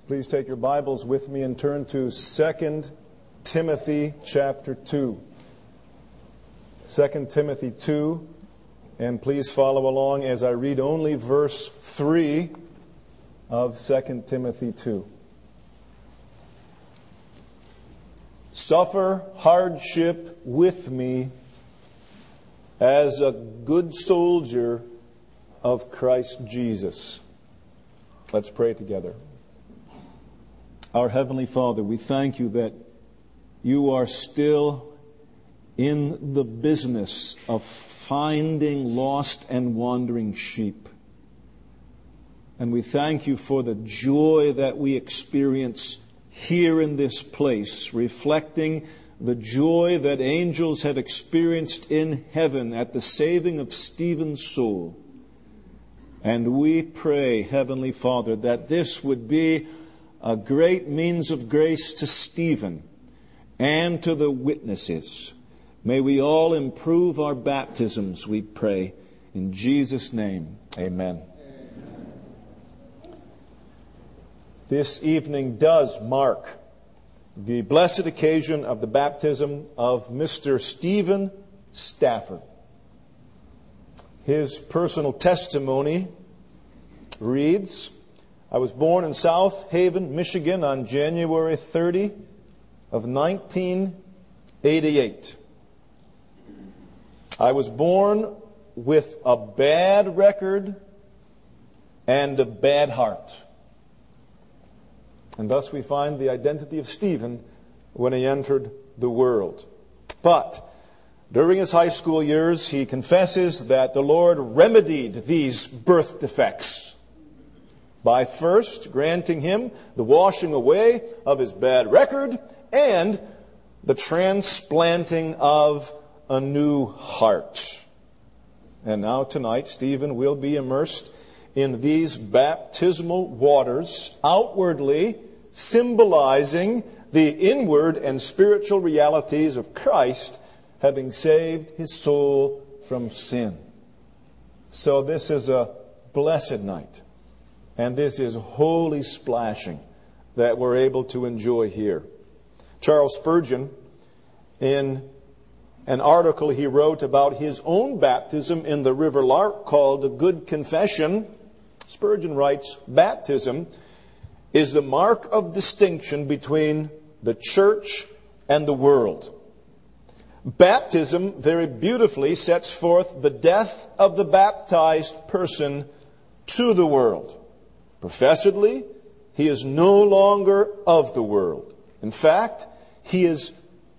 Please take your Bibles with me and turn to 2 Timothy chapter 2. 2 Timothy 2, and please follow along as I read only verse 3 of 2 Timothy 2. Suffer hardship with me as a good soldier of Christ Jesus. Let's pray together. Our Heavenly Father, we thank you that you are still in the business of finding lost and wandering sheep. And we thank you for the joy that we experience here in this place, reflecting the joy that angels have experienced in heaven at the saving of Stephen's soul. And we pray, Heavenly Father, that this would be a great means of grace to Stephen and to the witnesses. May we all improve our baptisms, we pray. In Jesus' name, amen. This evening does mark the blessed occasion of the baptism of Mr. Stephen Stafford. His personal testimony reads, I was born in South Haven, Michigan on January 30 of 1988. I was born with a bad record and a bad heart. And thus we find the identity of Stephen when he entered the world. But during his high school years, he confesses that the Lord remedied these birth defects by first granting him the washing away of his bad record and the transplanting of a new heart. And now tonight, Stephen will be immersed in these baptismal waters, outwardly symbolizing the inward and spiritual realities of Christ having saved his soul from sin. So this is a blessed night. And this is holy splashing that we're able to enjoy here. Charles Spurgeon, in an article he wrote about his own baptism in the River Lark called A Good Confession, Spurgeon writes, baptism is the mark of distinction between the church and the world. Baptism very beautifully sets forth the death of the baptized person to the world. Professedly, he is no longer of the world. In fact, he is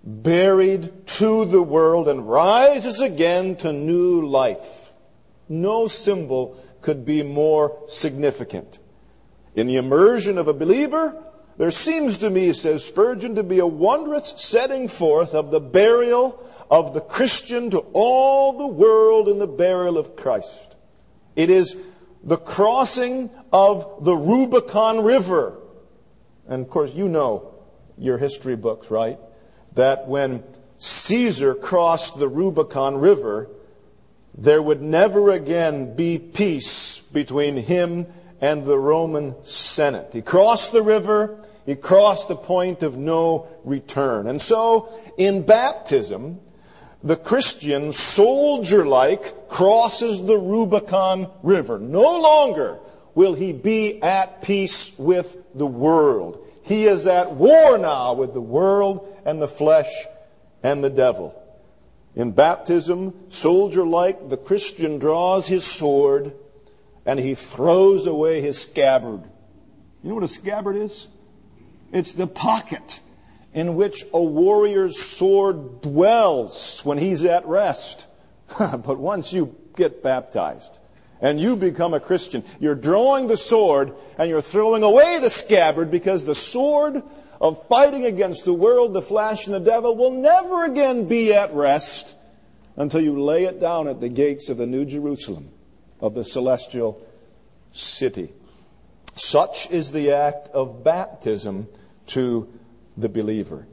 buried to the world and rises again to new life. No symbol could be more significant. In the immersion of a believer, there seems to me, says Spurgeon, to be a wondrous setting forth of the burial of the Christian to all the world in the burial of Christ. It is the crossing of the Rubicon River. And of course, you know your history books, right? That when Caesar crossed the Rubicon River, there would never again be peace between him and the Roman Senate. He crossed the river. He crossed the point of no return. And so, in baptism, the Christian, soldier-like, crosses the Rubicon River. No longer will he be at peace with the world. He is at war now with the world and the flesh and the devil. In baptism, soldier-like, the Christian draws his sword and he throws away his scabbard. You know what a scabbard is? It's the pocket in which a warrior's sword dwells when he's at rest. But once you get baptized and you become a Christian, you're drawing the sword and you're throwing away the scabbard, because the sword of fighting against the world, the flesh, and the devil will never again be at rest until you lay it down at the gates of the New Jerusalem, of the celestial city. Such is the act of baptism to the believer.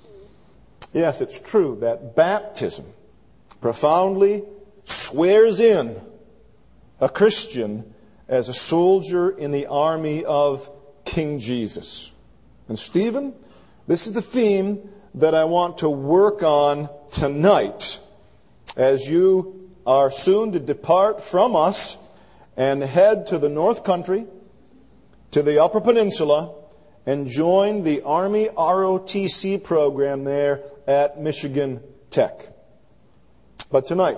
Yes, it's true that baptism profoundly swears in a Christian as a soldier in the army of King Jesus. And Stephen, this is the theme that I want to work on tonight as you are soon to depart from us and head to the North Country, to the Upper Peninsula, and join the Army ROTC program there at Michigan Tech. But tonight,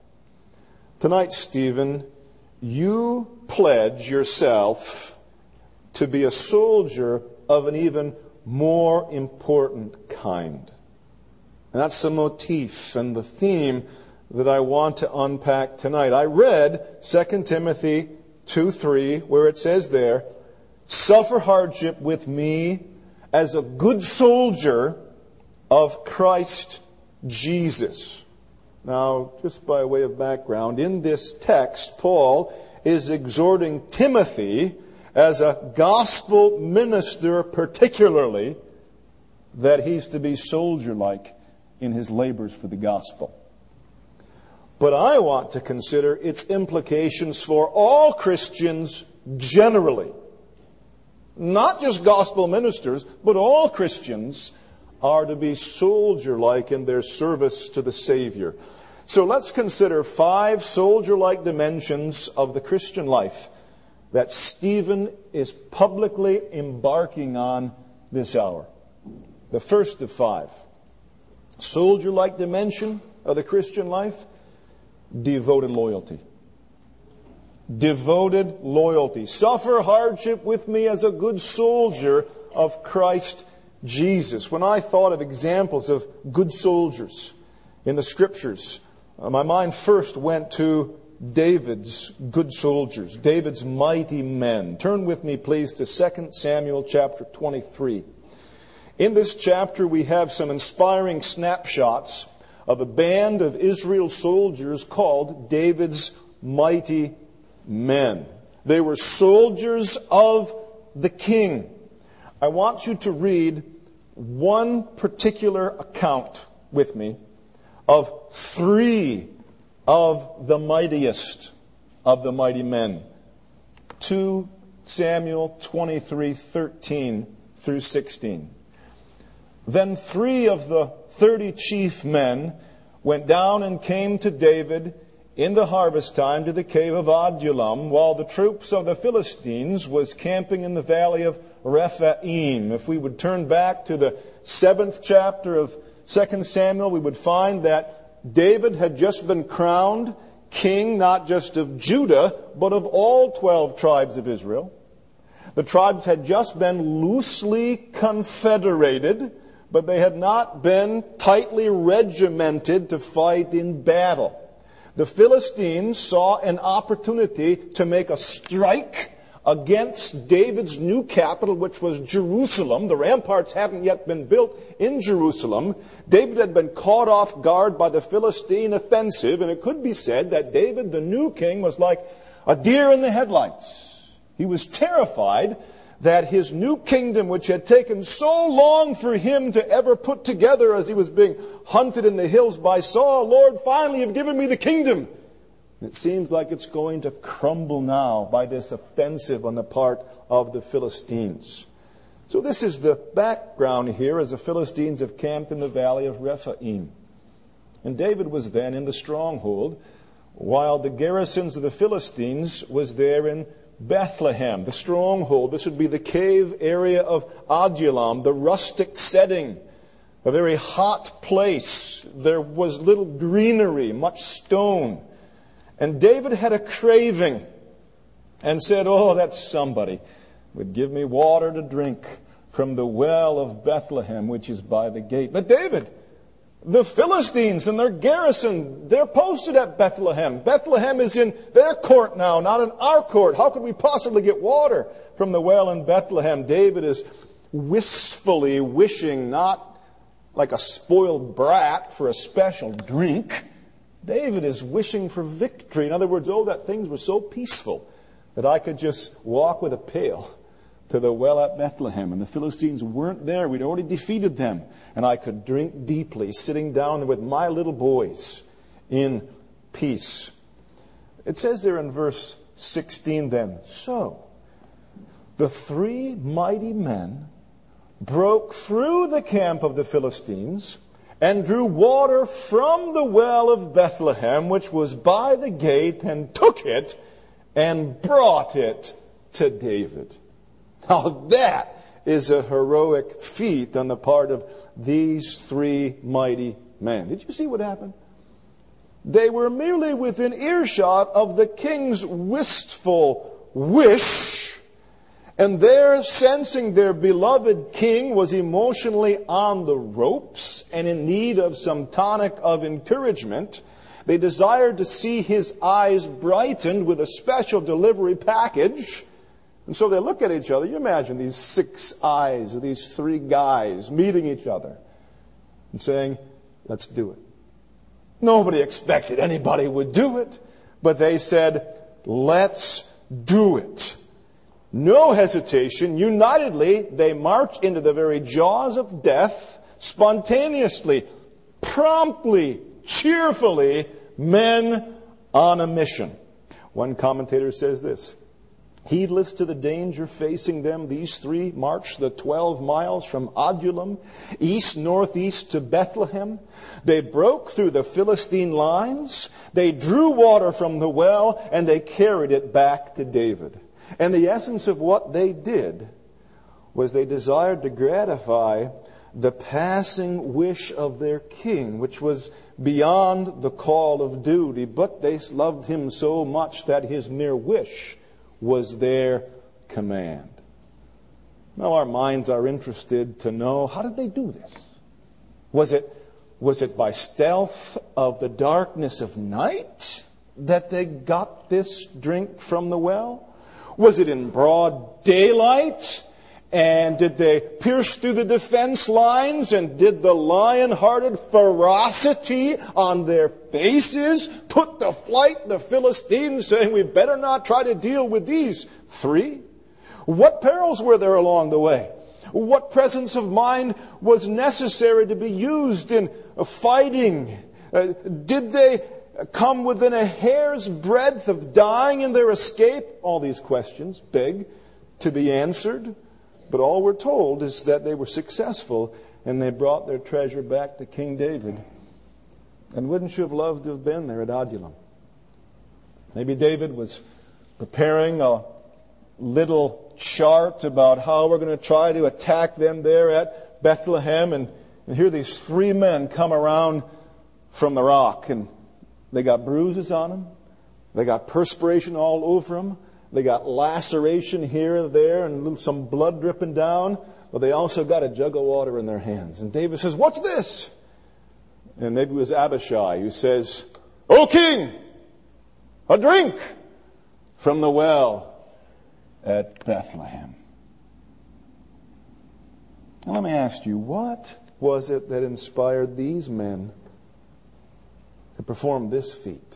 Stephen, you pledge yourself to be a soldier of an even more important kind. And that's the motif and the theme that I want to unpack tonight. I read 2 Timothy 2:3, where it says there, "Suffer hardship with me as a good soldier of Christ Jesus." Now, just by way of background, in this text, Paul is exhorting Timothy as a gospel minister particularly, that he's to be soldier-like in his labors for the gospel. But I want to consider its implications for all Christians generally. Not just gospel ministers, but all Christians are to be soldier-like in their service to the Savior. So let's consider 5 soldier-like dimensions of the Christian life that Stephen is publicly embarking on this hour. The first of 5. Soldier-like dimension of the Christian life, devoted loyalty. Devoted loyalty. Suffer hardship with me as a good soldier of Christ Jesus. When I thought of examples of good soldiers in the Scriptures, my mind first went to David's good soldiers, David's mighty men. Turn with me, please, to 2 Samuel chapter 23. In this chapter, we have some inspiring snapshots of a band of Israel's soldiers called David's mighty men. They were soldiers of the king. I want you to read one particular account with me of 3 of the mightiest of the mighty men. 2 Samuel 23:13 through 16. Then 3 of the 30 chief men went down and came to David in the harvest time to the cave of Adullam, while the troops of the Philistines was camping in the valley of Rephaim. If we would turn back to the 7th chapter of 2 Samuel, we would find that David had just been crowned king, not just of Judah, but of all 12 tribes of Israel. The tribes had just been loosely confederated, but they had not been tightly regimented to fight in battle. The Philistines saw an opportunity to make a strike against David's new capital, which was Jerusalem. The ramparts hadn't yet been built in Jerusalem. David had been caught off guard by the Philistine offensive, and it could be said that David, the new king, was like a deer in the headlights. He was terrified that his new kingdom, which had taken so long for him to ever put together as he was being hunted in the hills by Saul, "Lord, finally you've given me the kingdom." It seems like it's going to crumble now by this offensive on the part of the Philistines. So this is the background here as the Philistines have camped in the valley of Rephaim. And David was then in the stronghold, while the garrisons of the Philistines was there in Bethlehem, the stronghold. This would be the cave area of Adullam, the rustic setting, a very hot place. There was little greenery, much stone. And David had a craving and said, "Oh, that somebody would give me water to drink from the well of Bethlehem, which is by the gate." But David, the Philistines and their garrison, they're posted at Bethlehem. Bethlehem is in their court now, not in our court. How could we possibly get water from the well in Bethlehem? David is wistfully wishing, not like a spoiled brat, for a special drink. David is wishing for victory. In other words, oh, that things were so peaceful that I could just walk with a pail to the well at Bethlehem. And the Philistines weren't there. We'd already defeated them. And I could drink deeply, sitting down there with my little boys in peace. It says there in verse 16 then, "So the three mighty men broke through the camp of the Philistines and drew water from the well of Bethlehem, which was by the gate, and took it and brought it to David. Now that is a heroic feat on the part of these three mighty men. Did you see what happened? They were merely within earshot of the king's wistful wish, and there, sensing their beloved king was emotionally on the ropes and in need of some tonic of encouragement, they desired to see his eyes brightened with a special delivery package. And so they look at each other. You imagine these 6 eyes of these 3 guys meeting each other and saying, let's do it. Nobody expected anybody would do it, but they said, let's do it. No hesitation, unitedly, they marched into the very jaws of death, spontaneously, promptly, cheerfully, men on a mission. One commentator says this: heedless to the danger facing them, these 3 marched the 12 miles from Adullam, east-northeast to Bethlehem. They broke through the Philistine lines. They drew water from the well, and they carried it back to David. And the essence of what they did was they desired to gratify the passing wish of their king, which was beyond the call of duty. But they loved him so much that his mere wish was their command. Now our minds are interested to know, how did they do this? Was it by stealth of the darkness of night that they got this drink from the well? Was it in broad daylight? And did they pierce through the defense lines? And did the lion-hearted ferocity on their faces put to flight the Philistines, saying, we better not try to deal with these 3? What perils were there along the way? What presence of mind was necessary to be used in fighting? Did they come within a hair's breadth of dying in their escape? All these questions beg to be answered. But all we're told is that they were successful and they brought their treasure back to King David. And wouldn't you have loved to have been there at Adullam? Maybe David was preparing a little chart about how we're going to try to attack them there at Bethlehem. And here these 3 men come around from the rock, and they got bruises on them. They got perspiration all over them. They got laceration here and there and some blood dripping down. But they also got a jug of water in their hands. And David says, what's this? And maybe it was Abishai who says, O king, a drink from the well at Bethlehem. Now let me ask you, what was it that inspired these men to perform this feat?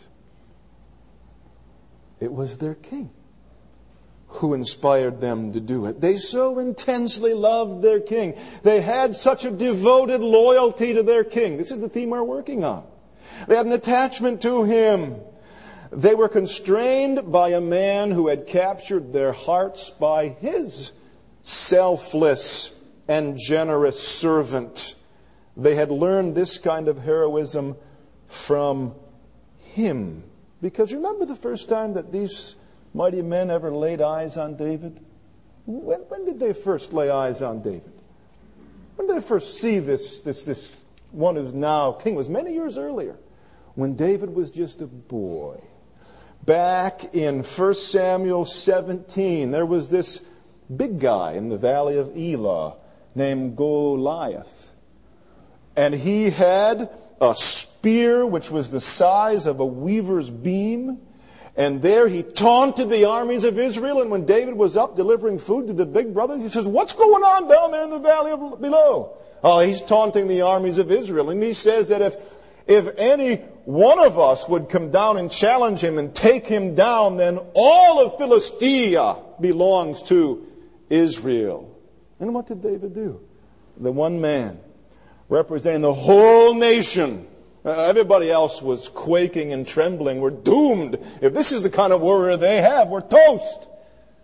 It was their king who inspired them to do it. They so intensely loved their king. They had such a devoted loyalty to their king. This is the theme we're working on. They had an attachment to him. They were constrained by a man who had captured their hearts by his selfless and generous servant. They had learned this kind of heroism from him. Because remember the first time that these mighty men ever laid eyes on David? When did they first lay eyes on David? When did they first see this one who's now king? It was many years earlier, when David was just a boy. Back in 1 Samuel 17, there was this big guy in the valley of Elah named Goliath. And he had a spear which was the size of a weaver's beam. And there he taunted the armies of Israel. And when David was up delivering food to the big brothers, he says, what's going on down there in the valley of below? Oh, he's taunting the armies of Israel. And he says that if any one of us would come down and challenge him and take him down, then all of Philistia belongs to Israel. And what did David do? The one man representing the whole nation. Everybody else was quaking and trembling. We're doomed. If this is the kind of warrior they have, we're toast.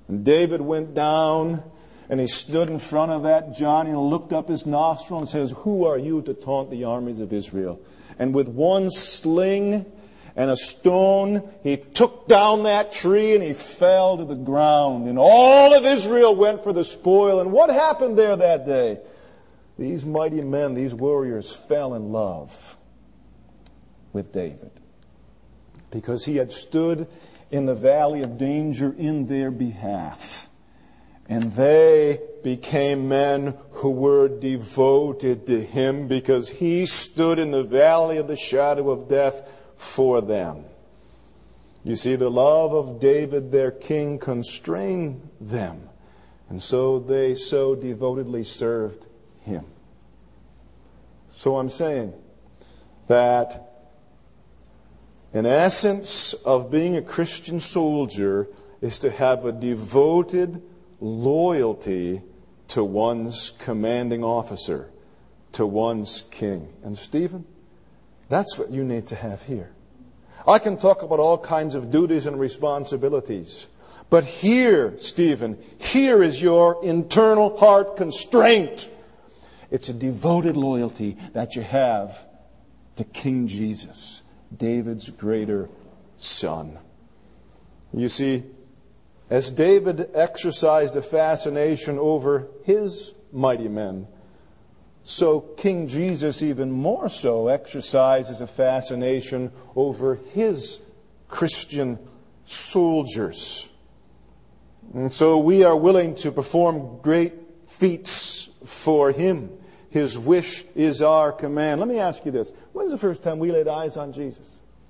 And David went down and he stood in front of that John and looked up his nostril and says, "Who are you to taunt the armies of Israel?" And with one sling and a stone, he took down that tree and he fell to the ground. And all of Israel went for the spoil. And what happened there that day? These mighty men, these warriors, fell in love with David because he had stood in the valley of danger in their behalf. And they became men who were devoted to him because he stood in the valley of the shadow of death for them. You see, the love of David, their king, constrained them. And so they so devotedly served him. So I'm saying that an essence of being a Christian soldier is to have a devoted loyalty to one's commanding officer, to one's king. And Stephen, that's what you need to have here. I can talk about all kinds of duties and responsibilities. But here, Stephen, here is your internal heart constraint. It's a devoted loyalty that you have to King Jesus, David's greater son. You see, as David exercised a fascination over his mighty men, so King Jesus even more so exercises a fascination over his Christian soldiers. And so we are willing to perform great feats for him. His wish is our command. Let me ask you this. When's the first time we laid eyes on Jesus?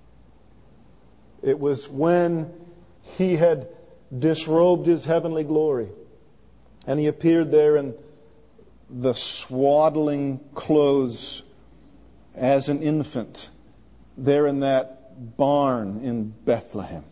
It was when he had disrobed his heavenly glory. And he appeared there in the swaddling clothes as an infant, there in that barn in Bethlehem.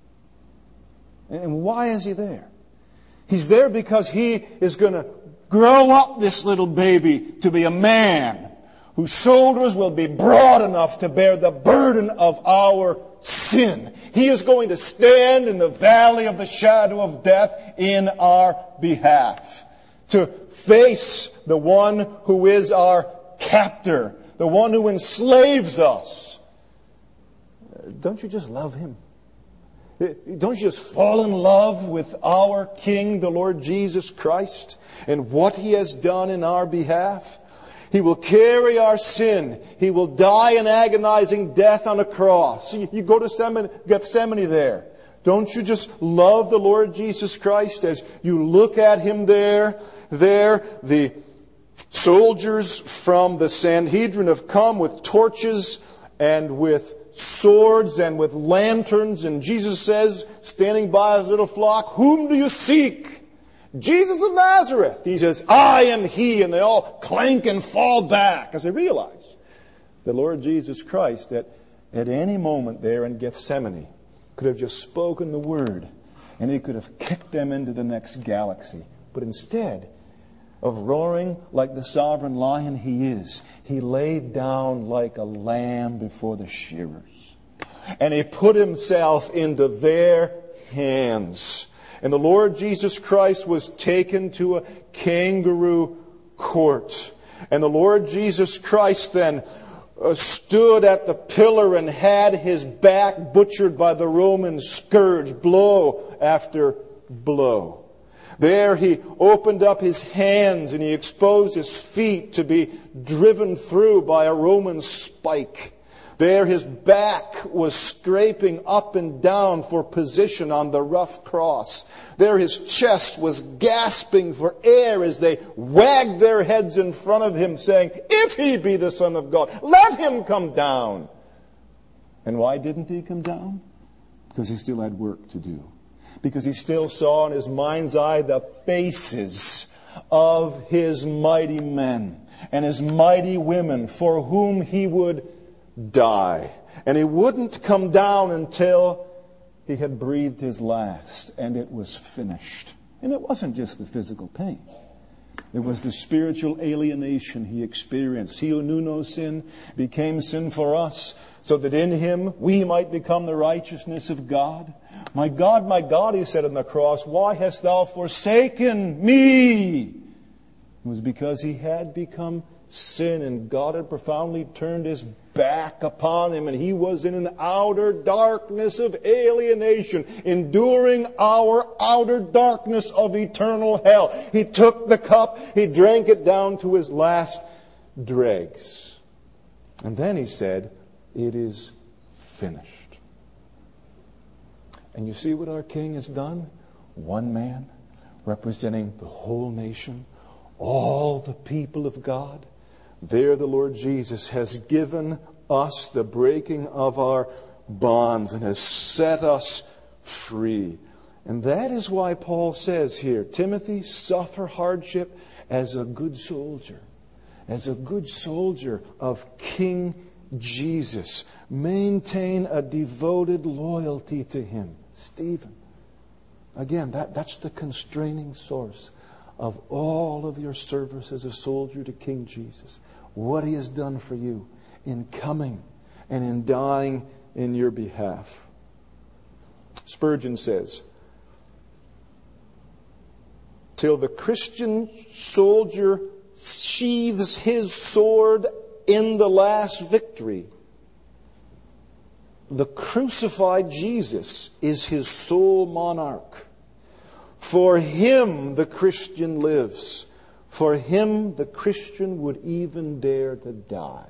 And why is he there? He's there because he is going to grow up this little baby to be a man whose shoulders will be broad enough to bear the burden of our sin. He is going to stand in the valley of the shadow of death in our behalf, to face the one who is our captor, the one who enslaves us. Don't you just love him? Don't you just fall in love with our King, the Lord Jesus Christ, and what he has done in our behalf? He will carry our sin. He will die an agonizing death on a cross. You go to Gethsemane there. Don't you just love the Lord Jesus Christ as you look at him there? There, the soldiers from the Sanhedrin have come with torches and with swords and with lanterns. And Jesus says, standing by his little flock, "Whom do you seek?" "Jesus of Nazareth." He says, "I am he." And they all clank and fall back as they realize the Lord Jesus Christ at any moment there in Gethsemane could have just spoken the word and he could have kicked them into the next galaxy. But instead of roaring like the sovereign lion he is, he laid down like a lamb before the shearers. And he put himself into their hands. And the Lord Jesus Christ was taken to a kangaroo court. And the Lord Jesus Christ then stood at the pillar and had his back butchered by the Roman scourge, blow after blow. There he opened up his hands and he exposed his feet to be driven through by a Roman spike. There his back was scraping up and down for position on the rough cross. There his chest was gasping for air as they wagged their heads in front of him saying, "If he be the Son of God, let him come down." And why didn't he come down? Because he still had work to do. Because he still saw in his mind's eye the faces of his mighty men and his mighty women for whom he would die. And he wouldn't come down until he had breathed his last and it was finished. And it wasn't just the physical pain. It was the spiritual alienation he experienced. He who knew no sin became sin for us, so that in Him we might become the righteousness of God. My God, He said on the cross, why hast Thou forsaken me? It was because He had become sin, and God had profoundly turned His back upon Him, and He was in an outer darkness of alienation, enduring our outer darkness of eternal hell. He took the cup, He drank it down to His last dregs. And then He said, it is finished. And you see what our King has done? One man representing the whole nation, all the people of God. There the Lord Jesus has given us the breaking of our bonds and has set us free. And that is why Paul says here, Timothy, suffer hardship as a good soldier. As a good soldier of King Jesus. Maintain a devoted loyalty to Him. Stephen, again, that's the constraining source of all of your service as a soldier to King Jesus. What He has done for you in coming and in dying in your behalf. Spurgeon says, till the Christian soldier sheathes his sword in the last victory, the crucified Jesus is his sole monarch. For Him the Christian lives. For Him the Christian would even dare to die.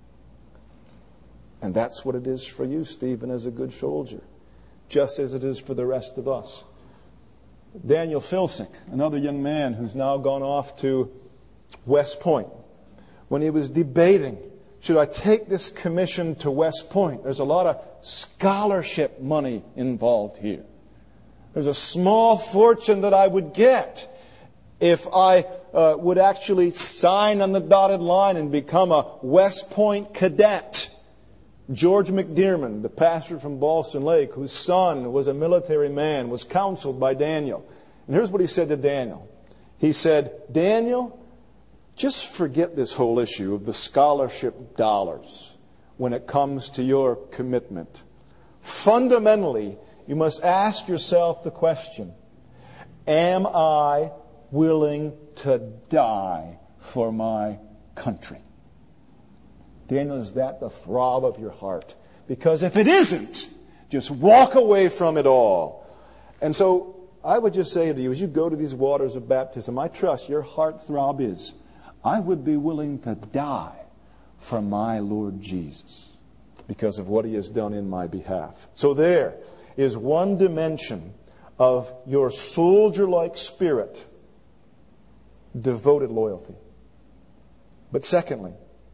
And that's what it is for you, Stephen, as a good soldier. Just as it is for the rest of us. Daniel Filsick, another young man who's now gone off to West Point. When he was debating, should I take this commission to West Point? There's a lot of scholarship money involved here. There's a small fortune that I would get if I would actually sign on the dotted line and become a West Point cadet. George McDearman, the pastor from Ballston Lake, whose son was a military man, was counseled by Daniel. And here's what he said to Daniel. He said, Daniel, just forget this whole issue of the scholarship dollars when it comes to your commitment. Fundamentally, you must ask yourself the question, am I willing to die for my country? Daniel, is that the throb of your heart? Because if it isn't, just walk away from it all. And so I would just say to you, as you go to these waters of baptism, I trust your heart throb is, I would be willing to die for my Lord Jesus because of what He has done in my behalf. So there is one dimension of your soldier-like spirit, devoted loyalty. But secondly,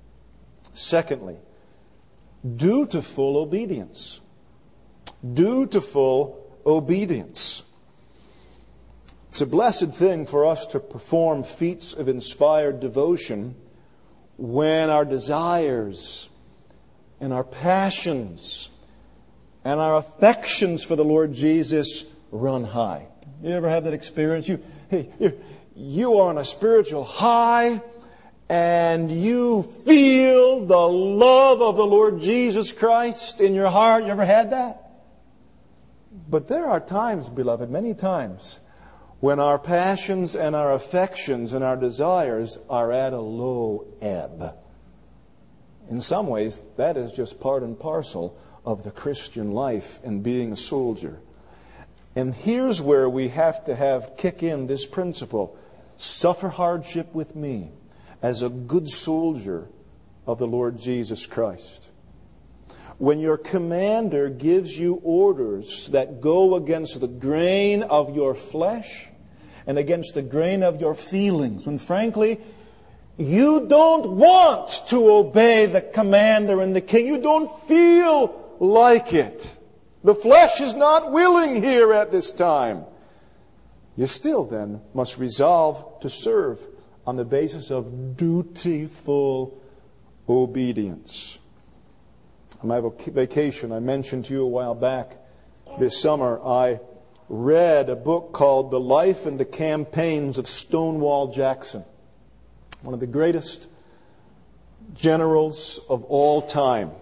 dutiful obedience. Dutiful obedience. It's a blessed thing for us to perform feats of inspired devotion when our desires and our passions and our affections for the Lord Jesus run high. You ever have that experience? You are on a spiritual high and you feel the love of the Lord Jesus Christ in your heart. You ever had that? But there are times, beloved, many times, when our passions and our affections and our desires are at a low ebb. In some ways, that is just part and parcel of the Christian life and being a soldier. And here's where we have to kick in this principle. Suffer hardship with me as a good soldier of the Lord Jesus Christ. When your commander gives you orders that go against the grain of your flesh and against the grain of your feelings, when frankly, you don't want to obey the commander and the king. You don't feel like it. The flesh is not willing here at this time. You still then must resolve to serve on the basis of dutiful obedience. On my vacation, I mentioned to you a while back, this summer, I read a book called The Life and the Campaigns of Stonewall Jackson, one of the greatest generals of all time.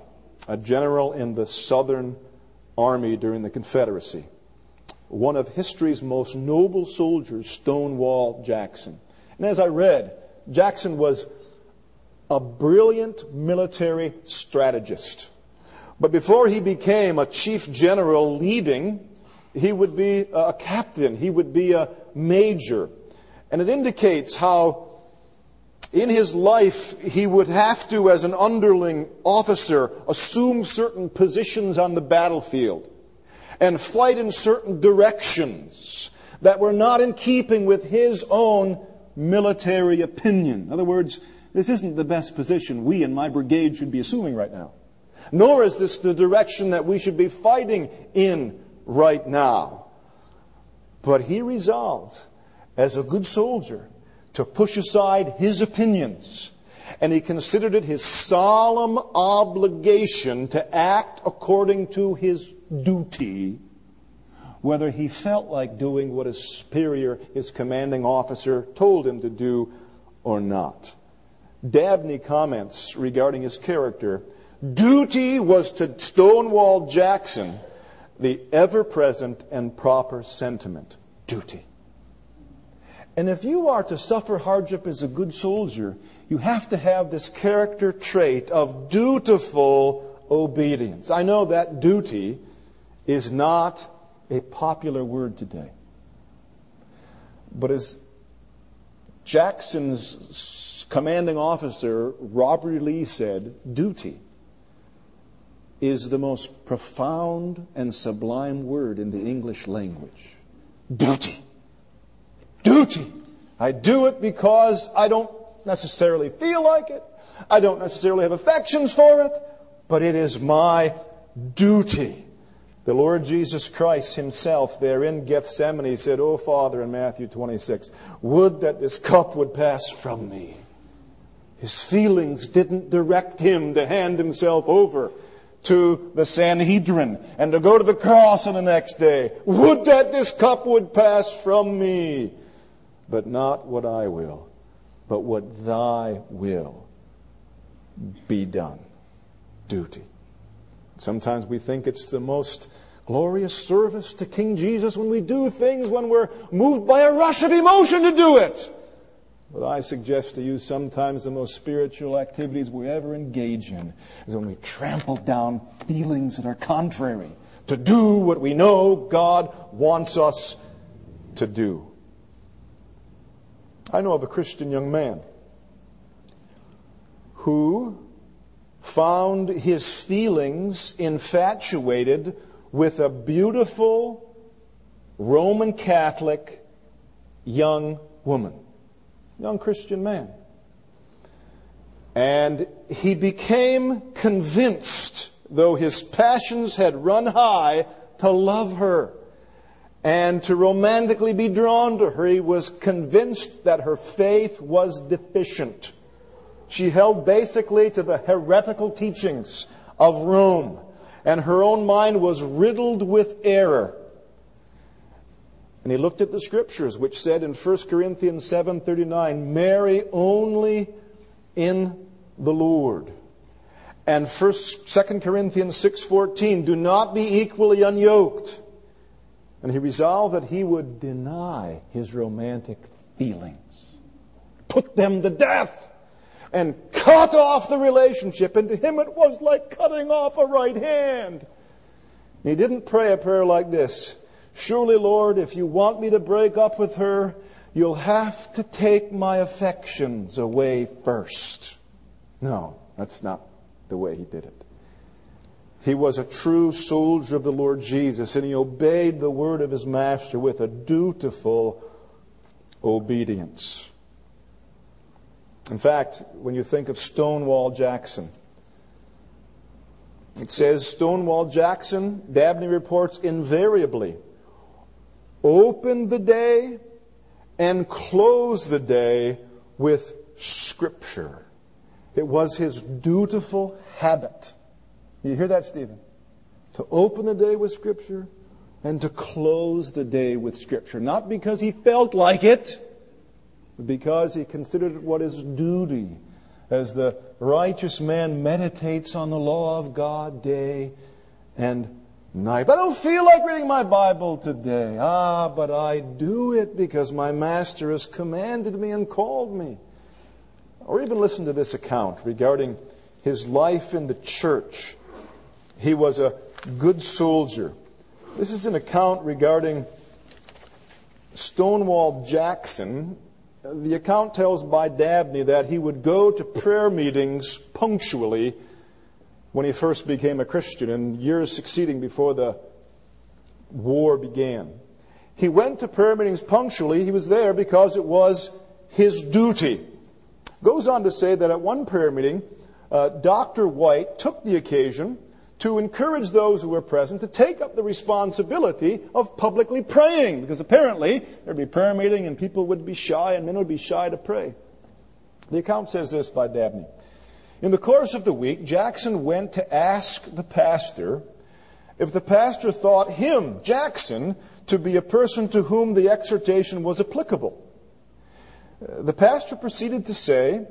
a general in the Southern Army during the Confederacy, one of history's most noble soldiers, Stonewall Jackson. And as I read, Jackson was a brilliant military strategist. But before he became a chief general leading, he would be a captain, he would be a major. And it indicates how in his life he would have to, as an underling officer, assume certain positions on the battlefield and fight in certain directions that were not in keeping with his own military opinion. In other words, this isn't the best position we in my brigade should be assuming right now. Nor is this the direction that we should be fighting in right now. But he resolved, as a good soldier, to push aside his opinions. And he considered it his solemn obligation to act according to his duty, whether he felt like doing what his superior, his commanding officer, told him to do or not. Dabney comments regarding his character, duty was to Stonewall Jackson the ever-present and proper sentiment. Duty. And if you are to suffer hardship as a good soldier, you have to have this character trait of dutiful obedience. I know that duty is not a popular word today. But as Jackson's commanding officer, Robert E. Lee, said, duty is the most profound and sublime word in the English language. Duty. Duty. I do it because I don't necessarily feel like it. I don't necessarily have affections for it, but it is my duty. The Lord Jesus Christ himself there in Gethsemane said, "O Father," in Matthew 26, "would that this cup would pass from me." His feelings didn't direct him to hand himself over to the Sanhedrin and to go to the cross on the next day. Would that this cup would pass from me. But not what I will, but what thy will be done. Duty. Sometimes we think it's the most glorious service to King Jesus when we do things when we're moved by a rush of emotion to do it. But I suggest to you sometimes the most spiritual activities we ever engage in is when we trample down feelings that are contrary to do what we know God wants us to do. I know of a Christian young man who found his feelings infatuated with a beautiful Roman Catholic young woman. Young Christian man. And he became convinced, though his passions had run high, to love her and to romantically be drawn to her. He was convinced that her faith was deficient. She held basically to the heretical teachings of Rome, and her own mind was riddled with error. And he looked at the Scriptures, which said in 1 Corinthians 7:39, "Marry only in the Lord." And 2 Corinthians 6:14, "Do not be equally unyoked." And he resolved that he would deny his romantic feelings, put them to death, and cut off the relationship. And to him it was like cutting off a right hand. And he didn't pray a prayer like this: "Surely, Lord, if you want me to break up with her, you'll have to take my affections away first." No, that's not the way he did it. He was a true soldier of the Lord Jesus, and he obeyed the word of his master with a dutiful obedience. In fact, when you think of Stonewall Jackson, it says Stonewall Jackson, Dabney reports, invariably opened the day and closed the day with Scripture. It was his dutiful habit. You hear that, Stephen? To open the day with Scripture and to close the day with Scripture. Not because he felt like it, but because he considered it what his duty as the righteous man meditates on the law of God day and night. But I don't feel like reading my Bible today. But I do it because my Master has commanded me and called me. Or even listen to this account regarding his life in the church. He was a good soldier. This is an account regarding Stonewall Jackson. The account tells by Dabney that he would go to prayer meetings punctually when he first became a Christian in years succeeding before the war began. He went to prayer meetings punctually. He was there because it was his duty. Goes on to say that at one prayer meeting, Dr. White took the occasion to encourage those who were present to take up the responsibility of publicly praying, because apparently there'd be prayer meeting and people would be shy and men would be shy to pray. The account says this by Dabney. In the course of the week, Jackson went to ask the pastor if the pastor thought him, Jackson, to be a person to whom the exhortation was applicable. The pastor proceeded to say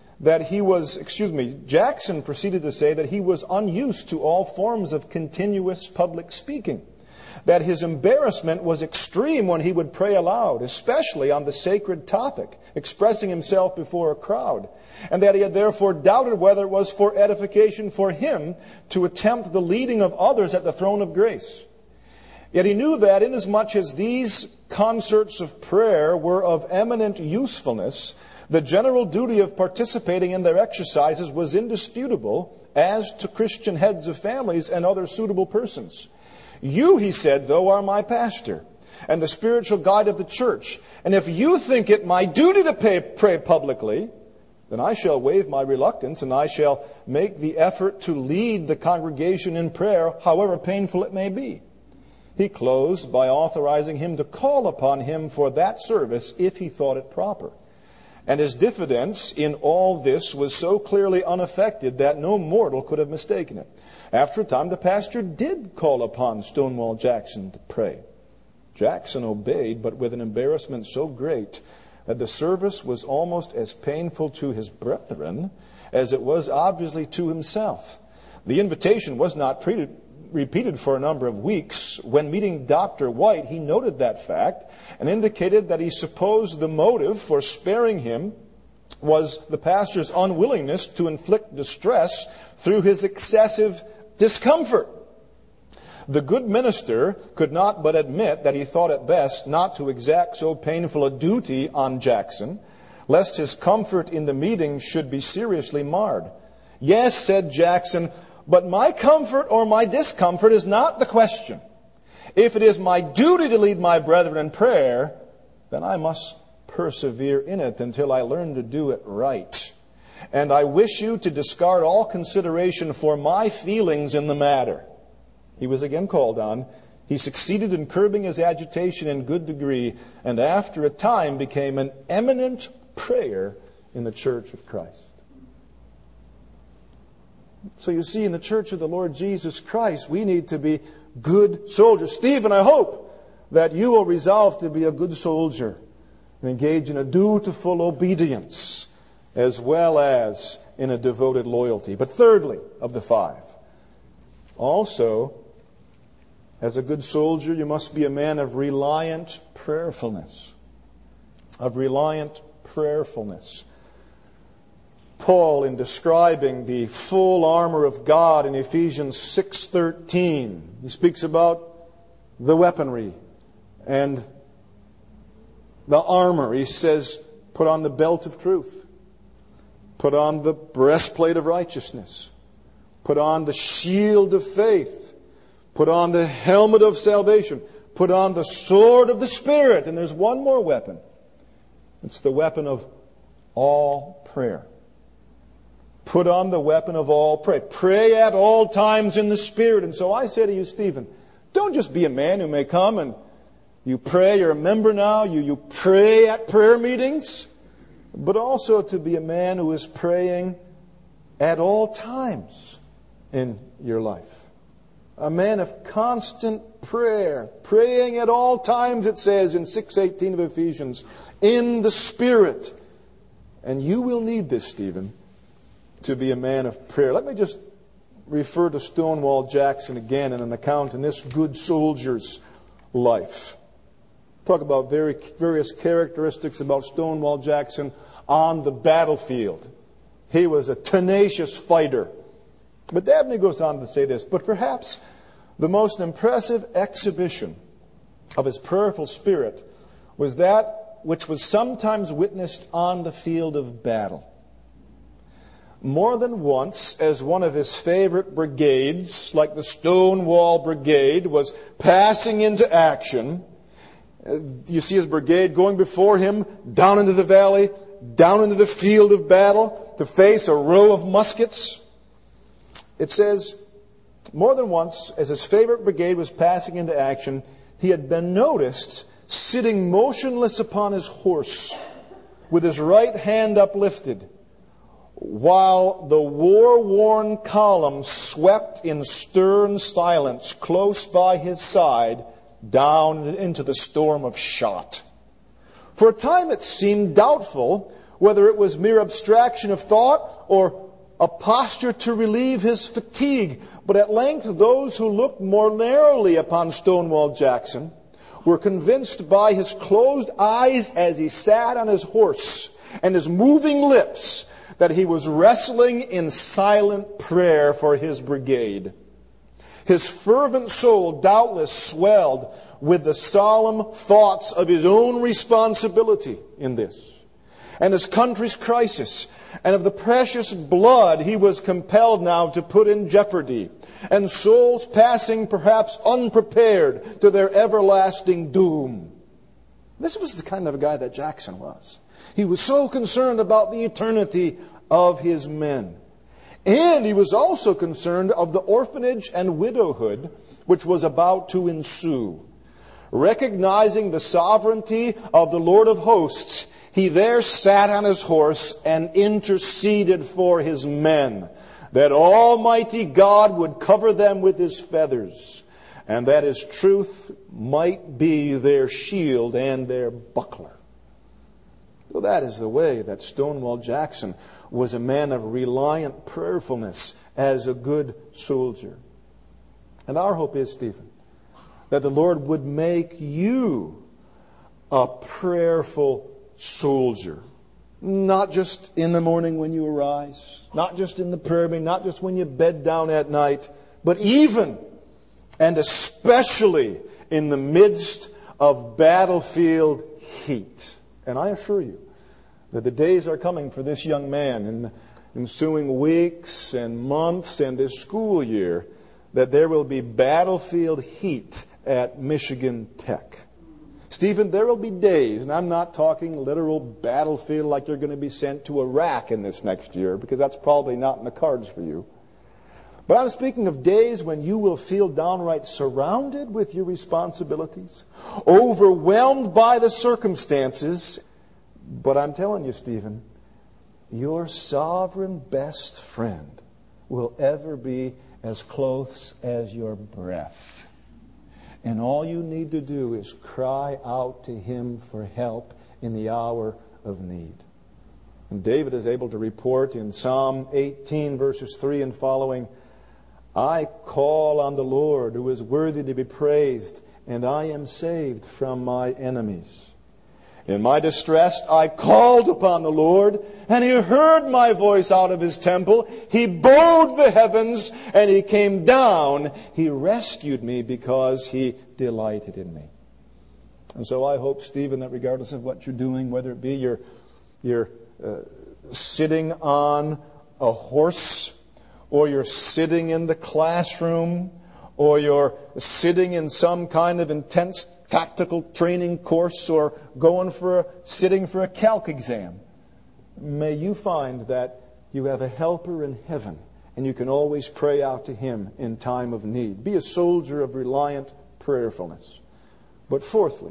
Jackson proceeded to say that he was unused to all forms of continuous public speaking, that his embarrassment was extreme when he would pray aloud, especially on the sacred topic, expressing himself before a crowd, and that he had therefore doubted whether it was for edification for him to attempt the leading of others at the throne of grace. Yet he knew that inasmuch as these concerts of prayer were of eminent usefulness, the general duty of participating in their exercises was indisputable as to Christian heads of families and other suitable persons. You, he said, though, are my pastor and the spiritual guide of the church. And if you think it my duty to pray publicly, then I shall waive my reluctance and I shall make the effort to lead the congregation in prayer, however painful it may be. He closed by authorizing him to call upon him for that service if he thought it proper. And his diffidence in all this was so clearly unaffected that no mortal could have mistaken it. After a time, the pastor did call upon Stonewall Jackson to pray. Jackson obeyed, but with an embarrassment so great that the service was almost as painful to his brethren as it was obviously to himself. The invitation was not repeated for a number of weeks. When meeting Dr. White, he noted that fact and indicated that he supposed the motive for sparing him was the pastor's unwillingness to inflict distress through his excessive discomfort. The good minister could not but admit that he thought it best not to exact so painful a duty on Jackson, lest his comfort in the meeting should be seriously marred. Yes, said Jackson, but my comfort or my discomfort is not the question. If it is my duty to lead my brethren in prayer, then I must persevere in it until I learn to do it right. And I wish you to discard all consideration for my feelings in the matter. He was again called on. He succeeded in curbing his agitation in good degree, and after a time became an eminent prayer in the Church of Christ. So you see, in the Church of the Lord Jesus Christ, we need to be good soldiers. Stephen, I hope that you will resolve to be a good soldier and engage in a dutiful obedience as well as in a devoted loyalty. But thirdly, of the five, also, as a good soldier, you must be a man of reliant prayerfulness. Of reliant prayerfulness. Paul, in describing the full armor of God in Ephesians 6:13, he speaks about the weaponry and the armor. He says, put on the belt of truth. Put on the breastplate of righteousness. Put on the shield of faith. Put on the helmet of salvation. Put on the sword of the Spirit. And there's one more weapon. It's the weapon of all prayer. Put on the weapon of all prayer. Pray at all times in the Spirit. And so I say to you, Stephen, don't just be a man who may come and you pray. You're a member now. You pray at prayer meetings. But also to be a man who is praying at all times in your life. A man of constant prayer. Praying at all times, it says in 6:18 of Ephesians, in the Spirit. And you will need this, Stephen, to be a man of prayer. Let me just refer to Stonewall Jackson again in an account in this good soldier's life. Talk about various characteristics about Stonewall Jackson on the battlefield. He was a tenacious fighter. But Dabney goes on to say this, but perhaps the most impressive exhibition of his prayerful spirit was that which was sometimes witnessed on the field of battle. More than once, as one of his favorite brigades, like the Stonewall Brigade, was passing into action, you see his brigade going before him down into the valley, down into the field of battle to face a row of muskets. It says, more than once, as his favorite brigade was passing into action, he had been noticed sitting motionless upon his horse with his right hand uplifted, while the war-worn column swept in stern silence close by his side down into the storm of shot. For a time it seemed doubtful whether it was mere abstraction of thought or a posture to relieve his fatigue. But at length those who looked more narrowly upon Stonewall Jackson were convinced by his closed eyes as he sat on his horse and his moving lips that he was wrestling in silent prayer for his brigade. His fervent soul doubtless swelled with the solemn thoughts of his own responsibility in this, and his country's crisis, and of the precious blood he was compelled now to put in jeopardy, and souls passing perhaps unprepared to their everlasting doom. This was the kind of a guy that Jackson was. He was so concerned about the eternity of his men. And he was also concerned of the orphanage and widowhood which was about to ensue. Recognizing the sovereignty of the Lord of hosts, he there sat on his horse and interceded for his men, that Almighty God would cover them with His feathers, and that His truth might be their shield and their buckler. So that is the way that Stonewall Jackson was a man of reliant prayerfulness as a good soldier. And our hope is, Stephen, that the Lord would make you a prayerful soldier. Not just in the morning when you arise, not just in the prayer meeting, not just when you bed down at night, but even and especially in the midst of battlefield heat. And I assure you that the days are coming for this young man in the ensuing weeks and months and this school year that there will be battlefield heat at Michigan Tech. Stephen, there will be days, and I'm not talking literal battlefield like you're going to be sent to Iraq in this next year, because that's probably not in the cards for you. But I'm speaking of days when you will feel downright surrounded with your responsibilities, overwhelmed by the circumstances. But I'm telling you, Stephen, your sovereign best friend will ever be as close as your breath. And all you need to do is cry out to Him for help in the hour of need. And David is able to report in Psalm 18, verses 3 and following, I call on the Lord who is worthy to be praised, and I am saved from my enemies. In my distress, I called upon the Lord, and He heard my voice out of His temple. He bowed the heavens, and He came down. He rescued me because He delighted in me. And so I hope, Stephen, that regardless of what you're doing, whether it be you're sitting on a horse, or you're sitting in the classroom, or you're sitting in some kind of intense tactical training course, or sitting for a calc exam, may you find that you have a helper in heaven and you can always pray out to Him in time of need. Be a soldier of reliant prayerfulness. But fourthly,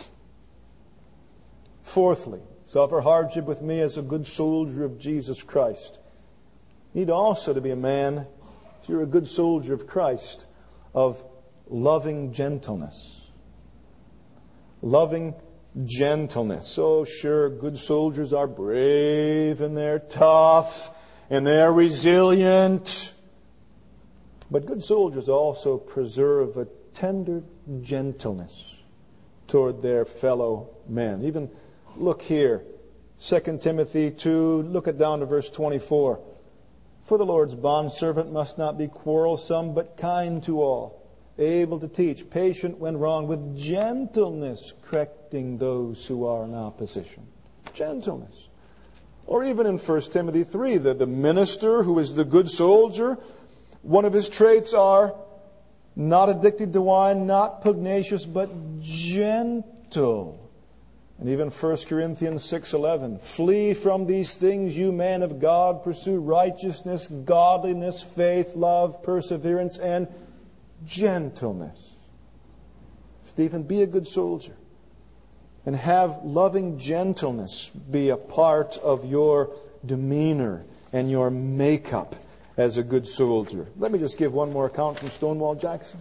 suffer hardship with me as a good soldier of Jesus Christ. You need also to be a man, if you're a good soldier of Christ, of loving gentleness. Loving gentleness. Oh, sure, good soldiers are brave and they're tough and they are resilient. But good soldiers also preserve a tender gentleness toward their fellow men. Even look here, 2 Timothy 2, look it down to verse 24. For the Lord's bondservant must not be quarrelsome, but kind to all, able to teach, patient when wrong, with gentleness correcting those who are in opposition. Gentleness. Or even in 1 Timothy 3, the minister who is the good soldier, one of his traits are not addicted to wine, not pugnacious, but gentle. And even 1 Corinthians 6:11, flee from these things, you man of God, pursue righteousness, godliness, faith, love, perseverance, and gentleness. Stephen, be a good soldier. And have loving gentleness be a part of your demeanor and your makeup as a good soldier. Let me just give one more account from Stonewall Jackson.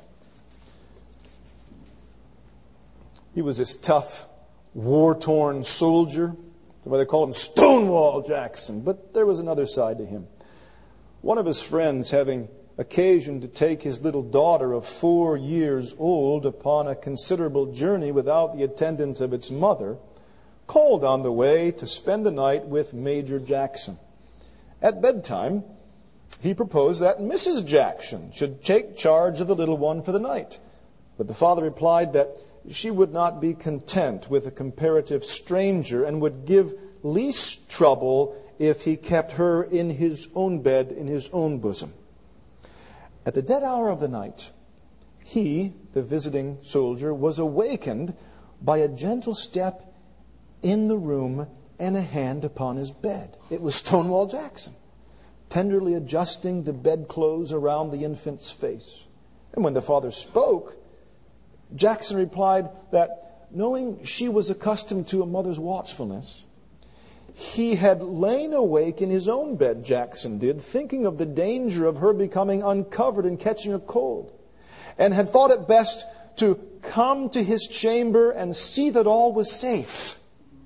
He was this tough, war-torn soldier. That's why they called him Stonewall Jackson. But there was another side to him. One of his friends, having occasion to take his little daughter of 4 years old upon a considerable journey without the attendance of its mother, called on the way to spend the night with Major Jackson. At bedtime, he proposed that Mrs. Jackson should take charge of the little one for the night. But the father replied that she would not be content with a comparative stranger and would give least trouble if he kept her in his own bed, in his own bosom. At the dead hour of the night, he, the visiting soldier, was awakened by a gentle step in the room and a hand upon his bed. It was Stonewall Jackson, tenderly adjusting the bedclothes around the infant's face. And when the father spoke, Jackson replied that, knowing she was accustomed to a mother's watchfulness, he had lain awake in his own bed, Jackson did, thinking of the danger of her becoming uncovered and catching a cold, and had thought it best to come to his chamber and see that all was safe.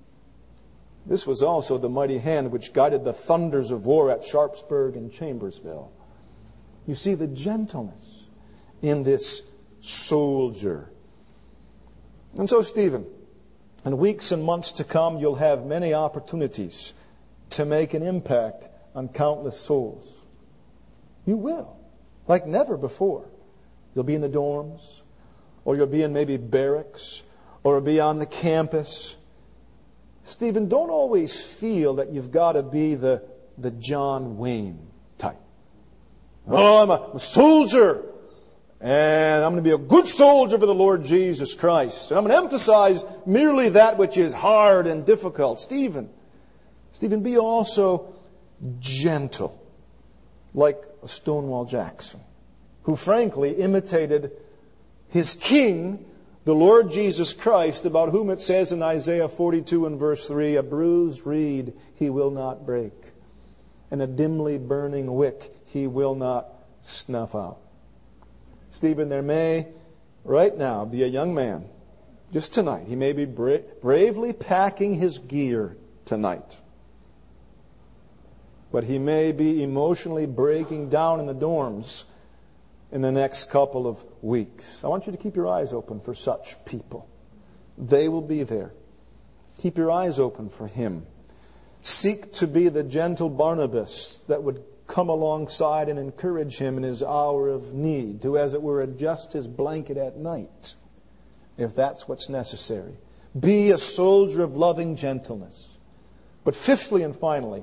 This was also the mighty hand which guided the thunders of war at Sharpsburg and Chambersville. You see the gentleness in this soldier. And so, Stephen, in weeks and months to come, you'll have many opportunities to make an impact on countless souls. You will, like never before. You'll be in the dorms, or you'll be in maybe barracks, or be on the campus. Stephen, don't always feel that you've got to be the John Wayne type. Oh, I'm a soldier, and I'm going to be a good soldier for the Lord Jesus Christ. And I'm going to emphasize merely that which is hard and difficult. Stephen, be also gentle, like a Stonewall Jackson, who frankly imitated his king, the Lord Jesus Christ, about whom it says in Isaiah 42 and verse 3, a bruised reed he will not break, and a dimly burning wick he will not snuff out. Stephen, there may right now be a young man, just tonight, he may be bravely packing his gear tonight, but he may be emotionally breaking down in the dorms in the next couple of weeks. I want you to keep your eyes open for such people. They will be there. Keep your eyes open for him. Seek to be the gentle Barnabas that would come alongside and encourage him in his hour of need, to, as it were, adjust his blanket at night, if that's what's necessary. Be a soldier of loving gentleness. But fifthly and finally,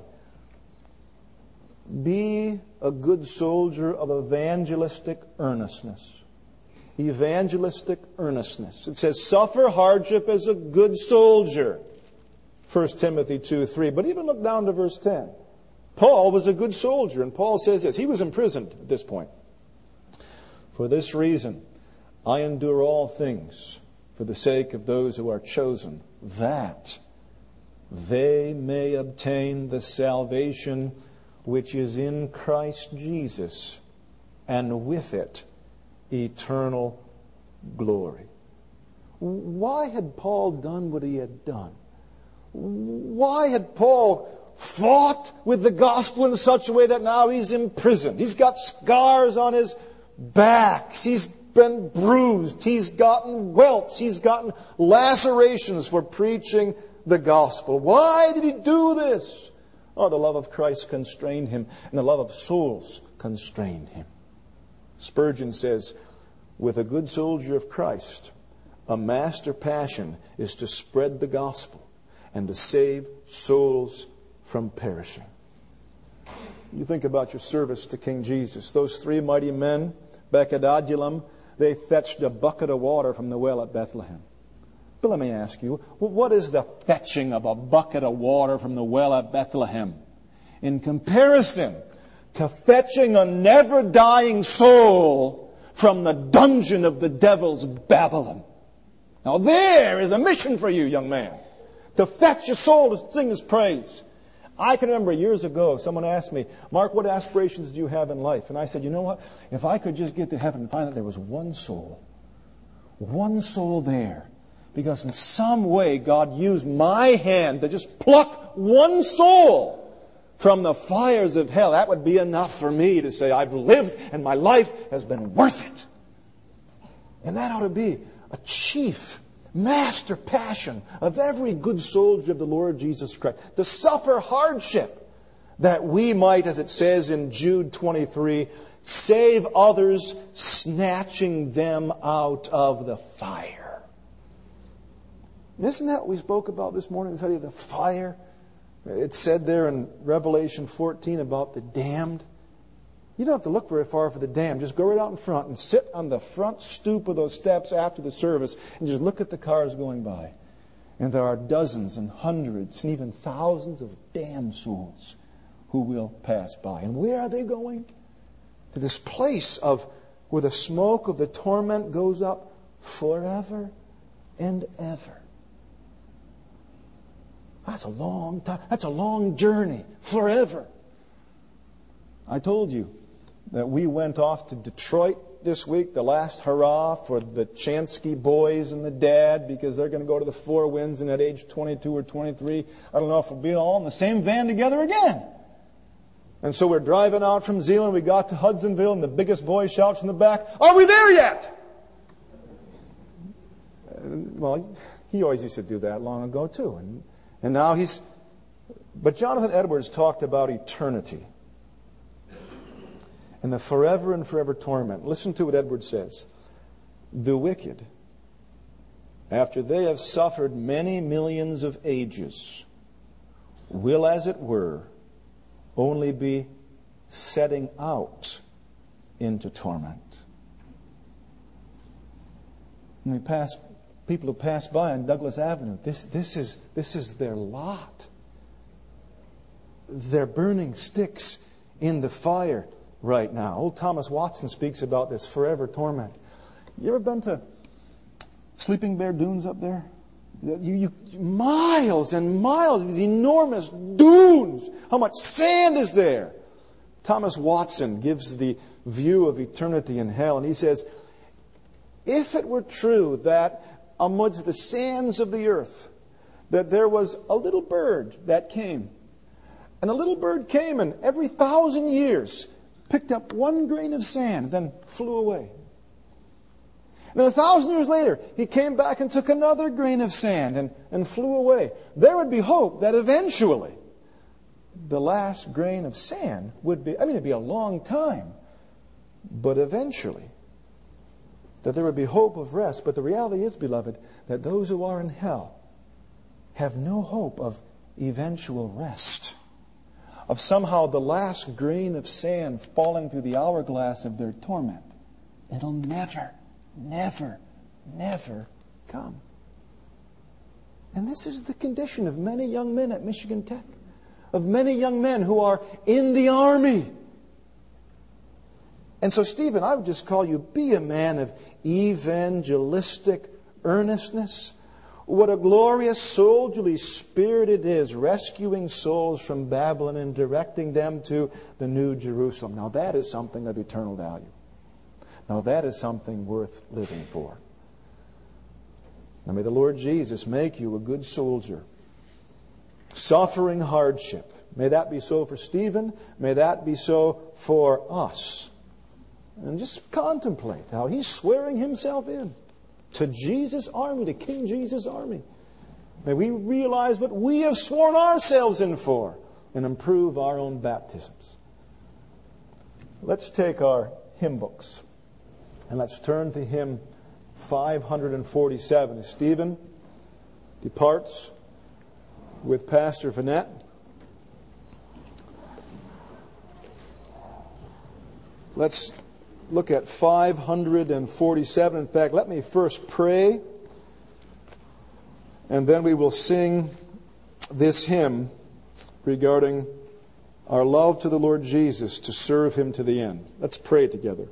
be a good soldier of evangelistic earnestness. Evangelistic earnestness. It says, suffer hardship as a good soldier. 1 Timothy 2:3. But even look down to verse 10. Paul was a good soldier, and Paul says this. He was imprisoned at this point. For this reason, I endure all things for the sake of those who are chosen, that they may obtain the salvation which is in Christ Jesus, and with it eternal glory. Why had Paul done what he had done? Why had Paul fought with the gospel in such a way that now he's imprisoned. He's got scars on his back. He's been bruised. He's gotten welts. He's gotten lacerations for preaching the gospel. Why did he do this? Oh, the love of Christ constrained him, and the love of souls constrained him. Spurgeon says, with a good soldier of Christ, a master passion is to spread the gospel and to save souls from perishing. You think about your service to King Jesus. Those three mighty men back at Adullam, they fetched a bucket of water from the well at Bethlehem. But let me ask you, what is the fetching of a bucket of water from the well at Bethlehem in comparison to fetching a never-dying soul from the dungeon of the devil's Babylon? Now there is a mission for you, young man, to fetch a soul to sing his praise. I can remember years ago, someone asked me, Mark, what aspirations do you have in life? And I said, you know what? If I could just get to heaven and find that there was one soul there, because in some way God used my hand to just pluck one soul from the fires of hell, that would be enough for me to say I've lived and my life has been worth it. And that ought to be a chief master passion of every good soldier of the Lord Jesus Christ, to suffer hardship that we might, as it says in Jude 23, save others, snatching them out of the fire. Isn't that what we spoke about this morning, the study of the fire? It's said there in Revelation 14 about the damned. You don't have to look very far for the damned. Just go right out in front and sit on the front stoop of those steps after the service and just look at the cars going by. And there are dozens and hundreds and even thousands of damned souls who will pass by. And where are they going? To this place of where the smoke of the torment goes up forever and ever. That's a long time. That's a long journey. Forever. I told you that we went off to Detroit this week, the last hurrah for the Chansky boys and the dad, because they're going to go to the Four Winds, and at age 22 or 23, I don't know if we'll be all in the same van together again. And so we're driving out from Zeeland. We got to Hudsonville, and the biggest boy shouts from the back, "Are we there yet?" Well, he always used to do that long ago too. And now but Jonathan Edwards talked about eternity and the forever and forever torment. Listen to what Edwards says. The wicked, after they have suffered many millions of ages, will, as it were, only be setting out into torment. And we pass people who pass by on Douglas Avenue. This is their lot. They're burning sticks in the fire right now. Old Thomas Watson speaks about this forever torment. You ever been to Sleeping Bear Dunes up there? You miles and miles, these enormous dunes. How much sand is there? Thomas Watson gives the view of eternity in hell, and he says, if it were true that amidst the sands of the earth, that there was a little bird that came. And the little bird came and every 1,000 years picked up one grain of sand, then flew away. And then 1,000 years later, he came back and took another grain of sand and flew away. There would be hope that eventually the last grain of sand would be, it'd be a long time, but eventually that there would be hope of rest. But the reality is, beloved, that those who are in hell have no hope of eventual rest, of somehow the last grain of sand falling through the hourglass of their torment. It'll never, never, never come. And this is the condition of many young men at Michigan Tech, of many young men who are in the army. And so, Stephen, I would just call you, be a man of evangelistic earnestness. What a glorious soldierly spirit it is, rescuing souls from Babylon and directing them to the New Jerusalem. Now that is something of eternal value. Now that is something worth living for. Now may the Lord Jesus make you a good soldier, suffering hardship, May that be so for Stephen. May that be so for us. And just contemplate how he's swearing himself in to Jesus' army, to King Jesus' army. May we realize what we have sworn ourselves in for and improve our own baptisms. Let's take our hymn books and let's turn to hymn 547. As Stephen departs with Pastor Vanette, let's look at 547. In fact, let me first pray, and then we will sing this hymn regarding our love to the Lord Jesus to serve Him to the end. Let's pray together.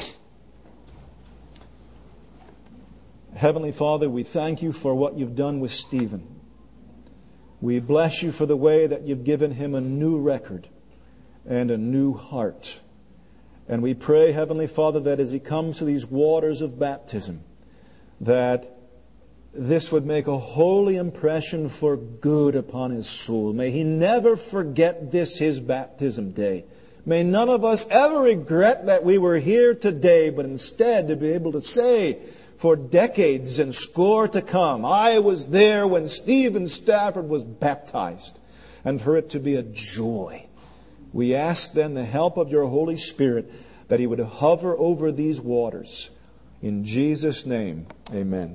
Heavenly Father, we thank You for what You've done with Stephen. We bless You for the way that You've given him a new record and a new heart. And we pray, Heavenly Father, that as he comes to these waters of baptism, that this would make a holy impression for good upon his soul. May he never forget this, his baptism day. May none of us ever regret that we were here today, but instead to be able to say for decades and score to come, I was there when Stephen Stafford was baptized, and for it to be a joy. We ask then the help of Your Holy Spirit that He would hover over these waters. In Jesus' name, amen.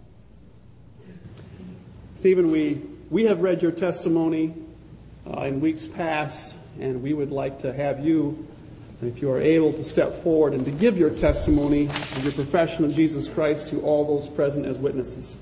Stephen, we have read your testimony in weeks past, and we would like to have you, if you are able, to step forward and to give your testimony of your profession of Jesus Christ to all those present as witnesses.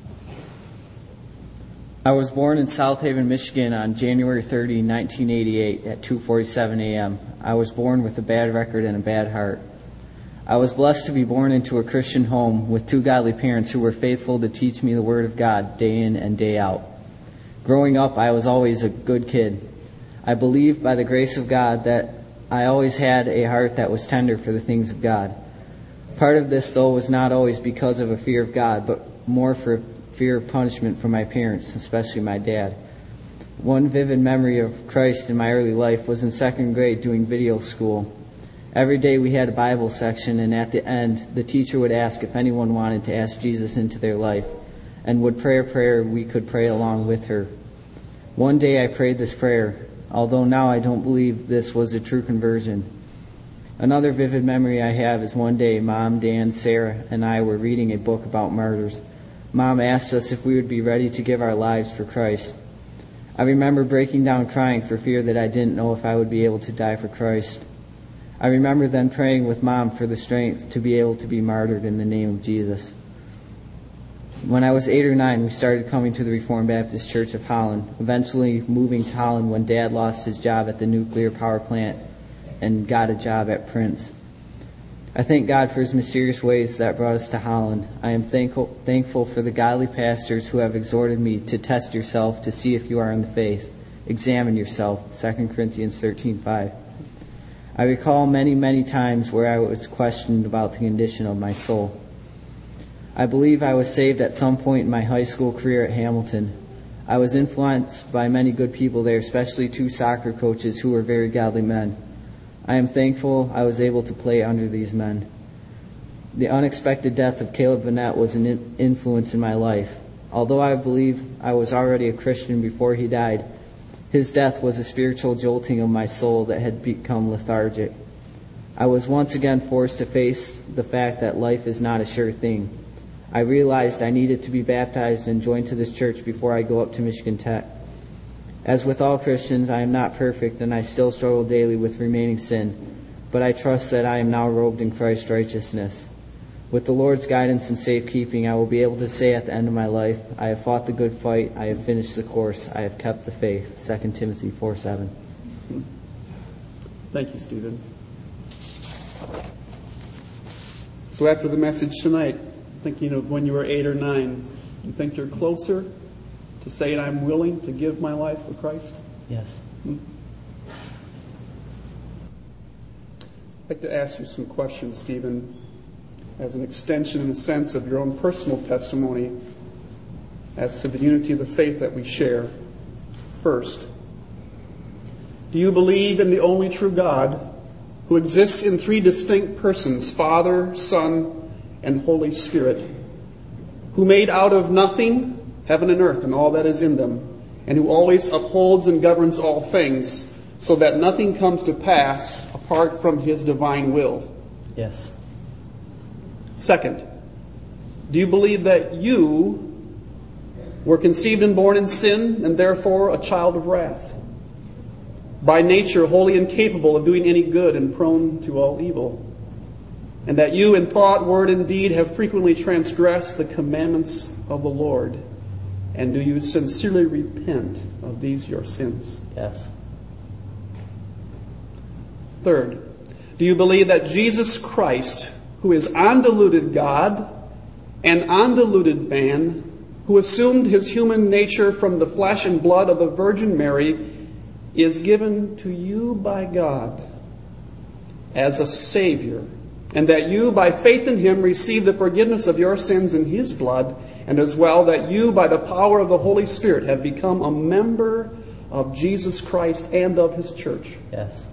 I was born in South Haven, Michigan on January 30, 1988 at 2:47 a.m. I was born with a bad record and a bad heart. I was blessed to be born into a Christian home with two godly parents who were faithful to teach me the Word of God day in and day out. Growing up, I was always a good kid. I believe by the grace of God that I always had a heart that was tender for the things of God. Part of this, though, was not always because of a fear of God, but more for fear of punishment from my parents, especially my dad. One vivid memory of Christ in my early life was in second grade doing video school. Every day we had a Bible section, and at the end, the teacher would ask if anyone wanted to ask Jesus into their life, and would pray a prayer we could pray along with her. One day I prayed this prayer, although now I don't believe this was a true conversion. Another vivid memory I have is one day Mom, Dan, Sarah, and I were reading a book about martyrs. Mom asked us if we would be ready to give our lives for Christ. I remember breaking down crying for fear that I didn't know if I would be able to die for Christ. I remember then praying with Mom for the strength to be able to be martyred in the name of Jesus. When I was 8 or 9, we started coming to the Reformed Baptist Church of Holland, eventually moving to Holland when Dad lost his job at the nuclear power plant and got a job at Prince. I thank God for His mysterious ways that brought us to Holland. I am thankful for the godly pastors who have exhorted me to test yourself to see if you are in the faith. Examine yourself, 2 Corinthians 13:5. I recall many, many times where I was questioned about the condition of my soul. I believe I was saved at some point in my high school career at Hamilton. I was influenced by many good people there, especially 2 soccer coaches who were very godly men. I am thankful I was able to play under these men. The unexpected death of Caleb Vanette was an influence in my life. Although I believe I was already a Christian before he died, his death was a spiritual jolting of my soul that had become lethargic. I was once again forced to face the fact that life is not a sure thing. I realized I needed to be baptized and joined to this church before I go up to Michigan Tech. As with all Christians, I am not perfect, and I still struggle daily with remaining sin, but I trust that I am now robed in Christ's righteousness. With the Lord's guidance and safekeeping, I will be able to say at the end of my life, I have fought the good fight, I have finished the course, I have kept the faith. 2 Timothy 4:7. Thank you, Stephen. So after the message tonight, thinking of when you were 8 or 9, you think you're closer to saying I'm willing to give my life for Christ? Yes. I'd like to ask you some questions, Stephen, as an extension in a sense of your own personal testimony as to the unity of the faith that we share. First, Do you believe in the only true God, who exists in three distinct persons, Father, Son, and Holy Spirit, who made out of nothing heaven and earth and all that is in them, and who always upholds and governs all things, so that nothing comes to pass apart from his divine will? Yes. Second, do you believe that you were conceived and born in sin, and therefore a child of wrath, by nature wholly incapable of doing any good and prone to all evil, and that you in thought, word, and deed have frequently transgressed the commandments of the Lord? And do you sincerely repent of these your sins? Yes. Third, do you believe that Jesus Christ, who is undiluted God and undiluted man, who assumed his human nature from the flesh and blood of the Virgin Mary, is given to you by God as a Savior, and that you, by faith in him, receive the forgiveness of your sins in his blood, and as well that you, by the power of the Holy Spirit, have become a member of Jesus Christ and of his church? Yes.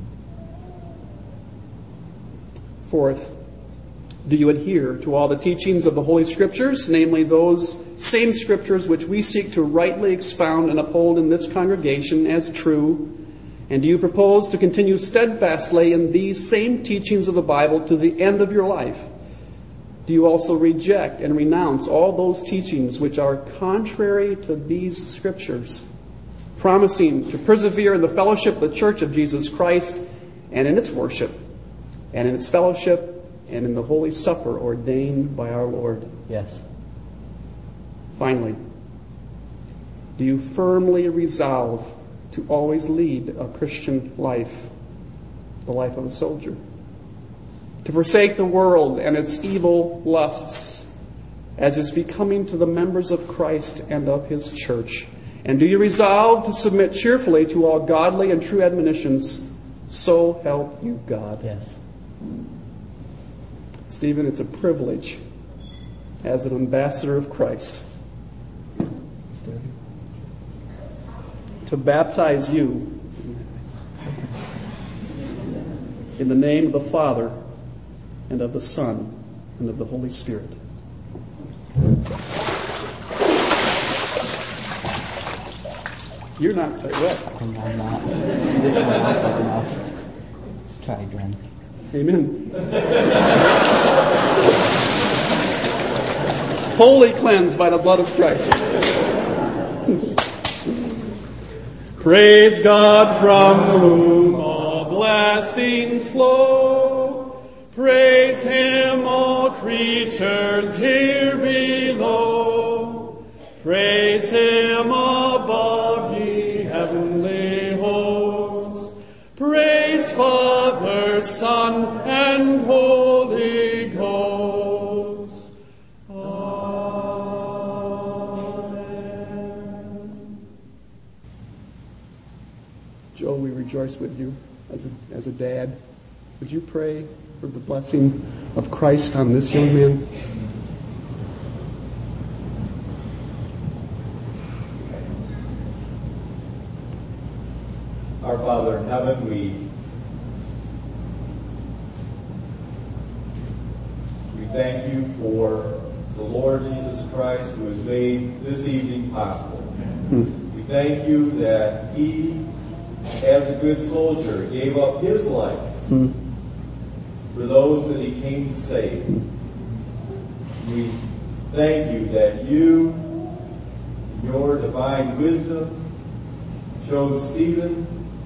Fourth, do you adhere to all the teachings of the Holy Scriptures, namely those same Scriptures which we seek to rightly expound and uphold in this congregation as true? And do you propose to continue steadfastly in these same teachings of the Bible to the end of your life? Do you also reject and renounce all those teachings which are contrary to these Scriptures, promising to persevere in the fellowship of the Church of Jesus Christ, and in its worship, and in its fellowship, and in the Holy Supper ordained by our Lord? Yes. Finally, do you firmly resolve to always lead a Christian life, the life of a soldier, to forsake the world and its evil lusts, as is becoming to the members of Christ and of his church? And do you resolve to submit cheerfully to all godly and true admonitions? So help you God. Yes. Stephen, it's a privilege as an ambassador of Christ to baptize you in the name of the Father and of the Son and of the Holy Spirit. You're not quite wet. I'm not. Let's try again. Amen. Wholly cleansed by the blood of Christ. Praise God, from whom all blessings flow. Praise him, all creatures here below. Praise him above, ye heavenly hosts. Praise Father, Son, and Holy Ghost. Amen. Joe, we rejoice with you as a dad. Would you pray for the blessing of Christ on this young man? Our Father in heaven, we thank you for the Lord Jesus Christ, who has made this evening possible. We thank you that he, as a good soldier, gave up his life for those that he came to save. We thank you that you, in your divine wisdom, chose Stephen,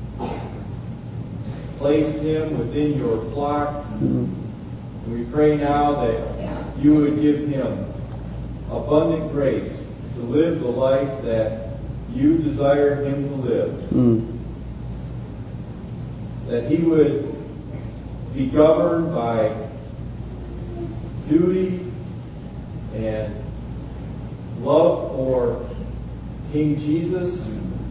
placed him within your flock. And we pray now that you would give him abundant grace to live the life that you desire him to live. That he would be governed by duty and love for King Jesus,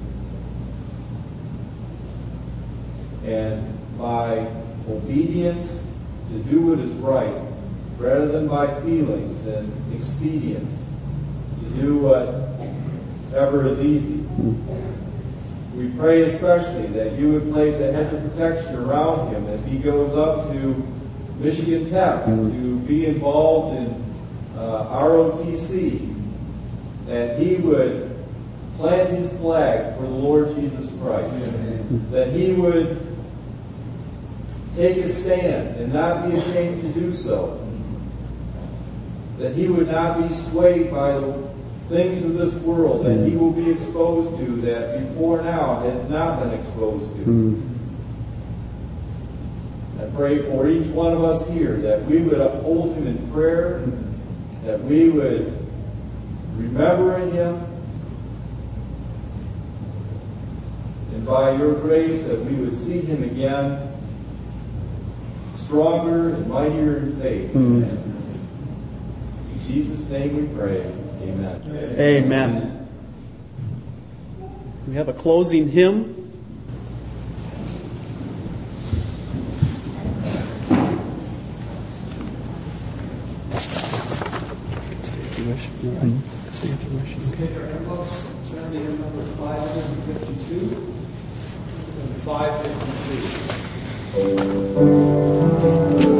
and by obedience to do what is right, rather than by feelings and expedience, to do whatever is easy. We pray especially that you would place a hedge of protection around him as he goes up to Michigan Tech to be involved in ROTC, that he would plant his flag for the Lord Jesus Christ, that he would take a stand and not be ashamed to do so, that he would not be swayed by the things of this world that he will be exposed to that before now had not been exposed to. I pray for each one of us here that we would uphold him in prayer, that we would remember in him, and by your grace that we would see him again stronger and mightier in faith. In Jesus' name we pray. Amen. Amen. We have a closing hymn. Stay if you wish. All right. Stay if you wish. Take our hymn books, turn to hymn number 552 and 553.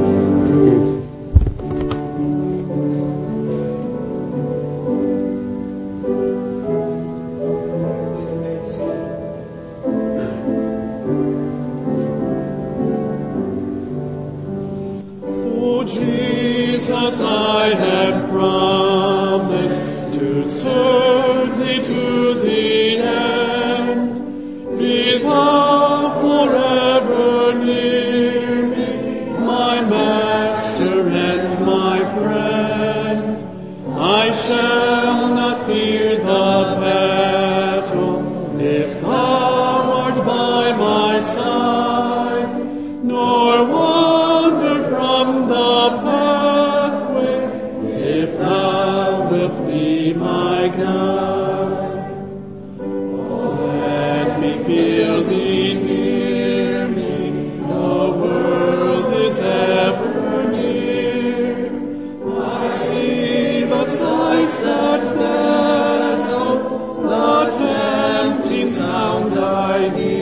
Jesus, I have promised to serve thee to the end. Be thou forever near me, my master and my friend. I shall not fear the battle if thou art by my side, nor wander from the pathway if thou wilt be my guide. Oh, let me feel thee near me, the world is ever near. I see the sights that dazzle, the tempting sounds I hear.